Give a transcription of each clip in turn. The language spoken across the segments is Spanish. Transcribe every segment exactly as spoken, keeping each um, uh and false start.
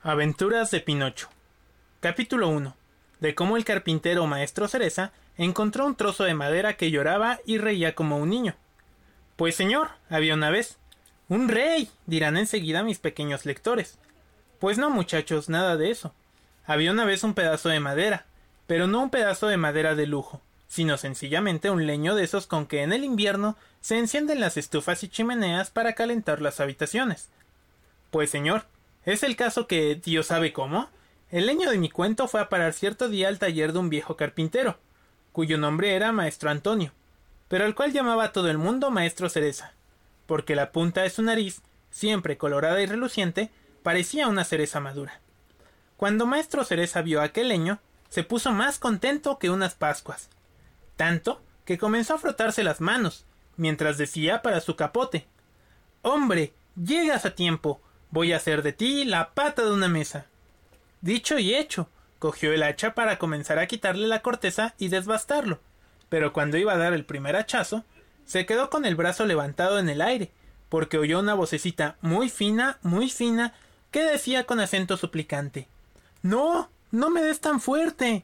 Aventuras de Pinocho. Capítulo uno. De cómo el carpintero maestro Cereza encontró un trozo de madera que lloraba y reía como un niño. Pues señor, había una vez. ¡Un rey!, dirán enseguida mis pequeños lectores. Pues no, muchachos, nada de eso. Había una vez un pedazo de madera, pero no un pedazo de madera de lujo, sino sencillamente un leño de esos con que en el invierno se encienden las estufas y chimeneas para calentar las habitaciones. Pues señor, es el caso que, Dios sabe cómo, el leño de mi cuento fue a parar cierto día al taller de un viejo carpintero, cuyo nombre era Maestro Antonio, pero al cual llamaba todo el mundo Maestro Cereza, porque la punta de su nariz, siempre colorada y reluciente, parecía una cereza madura. Cuando Maestro Cereza vio aquel leño, se puso más contento que unas pascuas, tanto que comenzó a frotarse las manos, mientras decía para su capote: «¡Hombre, llegas a tiempo! Voy a hacer de ti la pata de una mesa». Dicho y hecho, cogió el hacha para comenzar a quitarle la corteza y desbastarlo, pero cuando iba a dar el primer hachazo, se quedó con el brazo levantado en el aire, porque oyó una vocecita muy fina, muy fina, que decía con acento suplicante: «¡No! ¡No me des tan fuerte!».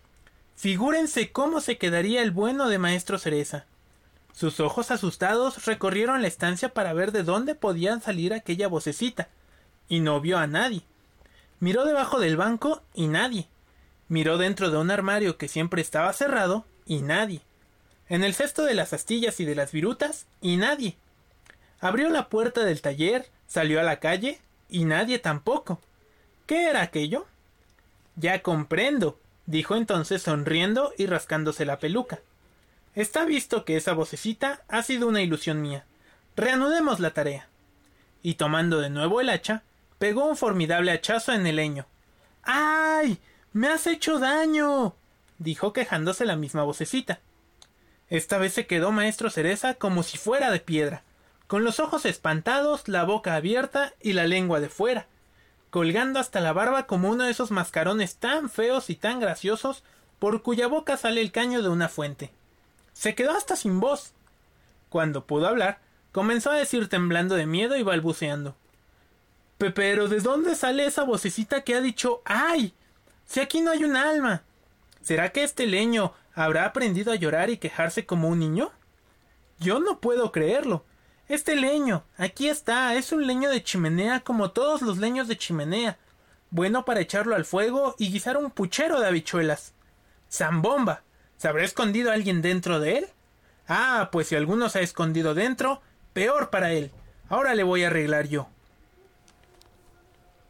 Figúrense cómo se quedaría el bueno de Maestro Cereza. Sus ojos asustados recorrieron la estancia para ver de dónde podía salir aquella vocecita, y no vio a nadie. Miró debajo del banco y nadie. Miró dentro de un armario que siempre estaba cerrado y nadie. En el cesto de las astillas y de las virutas y nadie. Abrió la puerta del taller, salió a la calle y nadie tampoco. ¿Qué era aquello? «Ya comprendo», dijo entonces sonriendo y rascándose la peluca. «Está visto que esa vocecita ha sido una ilusión mía. Reanudemos la tarea». Y tomando de nuevo el hacha, pegó un formidable hachazo en el leño. «¡Ay! ¡Me has hecho daño!», dijo quejándose la misma vocecita. Esta vez se quedó Maestro Cereza como si fuera de piedra, con los ojos espantados, la boca abierta y la lengua de fuera, colgando hasta la barba como uno de esos mascarones tan feos y tan graciosos por cuya boca sale el caño de una fuente. Se quedó hasta sin voz. Cuando pudo hablar, comenzó a decir temblando de miedo y balbuceando: «Pero ¿de dónde sale esa vocecita que ha dicho ¡ay! Si aquí no hay un alma? ¿Será que este leño habrá aprendido a llorar y quejarse como un niño? Yo no puedo creerlo. Este leño, aquí está, es un leño de chimenea como todos los leños de chimenea, bueno para echarlo al fuego y guisar un puchero de habichuelas. ¡Zambomba! ¿Se habrá escondido alguien dentro de él? Ah, pues si alguno se ha escondido dentro, peor para él. Ahora le voy a arreglar yo».